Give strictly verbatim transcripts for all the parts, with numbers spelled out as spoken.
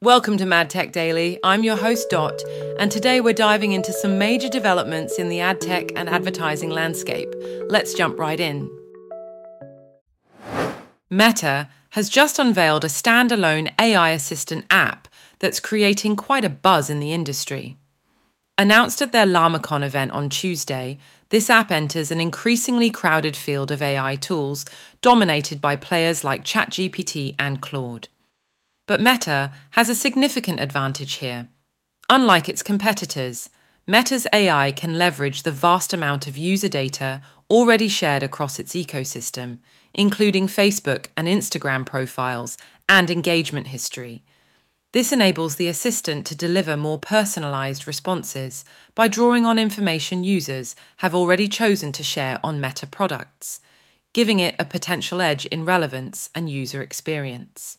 Welcome to Mad Tech Daily. I'm your host, Dot, and today we're diving into some major developments in the ad tech and advertising landscape. Let's jump right in. Meta has just unveiled a standalone A I assistant app that's creating quite a buzz in the industry. Announced at their LlamaCon event on Tuesday, this app enters an increasingly crowded field of A I tools dominated by players like ChatGPT and Claude. But Meta has a significant advantage here. Unlike its competitors, Meta's A I can leverage the vast amount of user data already shared across its ecosystem, including Facebook and Instagram profiles and engagement history. This enables the assistant to deliver more personalized responses by drawing on information users have already chosen to share on Meta products, giving it a potential edge in relevance and user experience.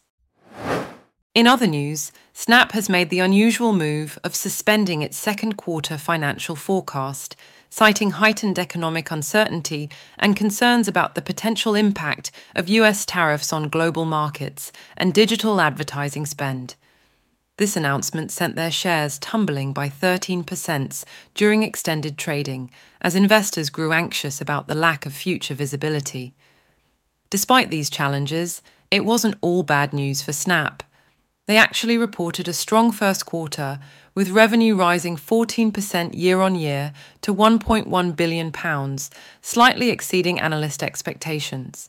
In other news, Snap has made the unusual move of suspending its second quarter financial forecast, citing heightened economic uncertainty and concerns about the potential impact of U S tariffs on global markets and digital advertising spend. This announcement sent their shares tumbling by thirteen percent during extended trading, as investors grew anxious about the lack of future visibility. Despite these challenges, it wasn't all bad news for Snap. They actually reported a strong first quarter, with revenue rising fourteen percent year-on-year to one point one billion pounds, slightly exceeding analyst expectations.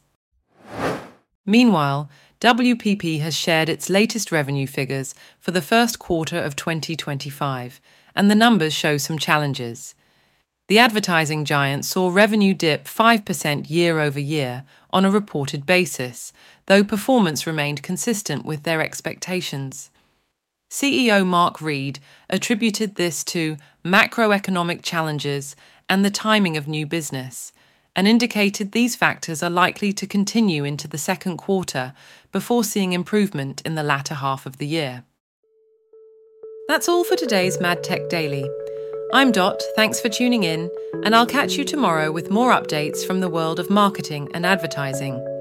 Meanwhile, W P P has shared its latest revenue figures for the first quarter of twenty twenty-five, and the numbers show some challenges. The advertising giant saw revenue dip five percent year-over-year on a reported basis, though performance remained consistent with their expectations. C E O Mark Read attributed this to macroeconomic challenges and the timing of new business, and indicated these factors are likely to continue into the second quarter before seeing improvement in the latter half of the year. That's all for today's Mad Tech Daily. I'm Dot, thanks for tuning in, and I'll catch you tomorrow with more updates from the world of marketing and advertising.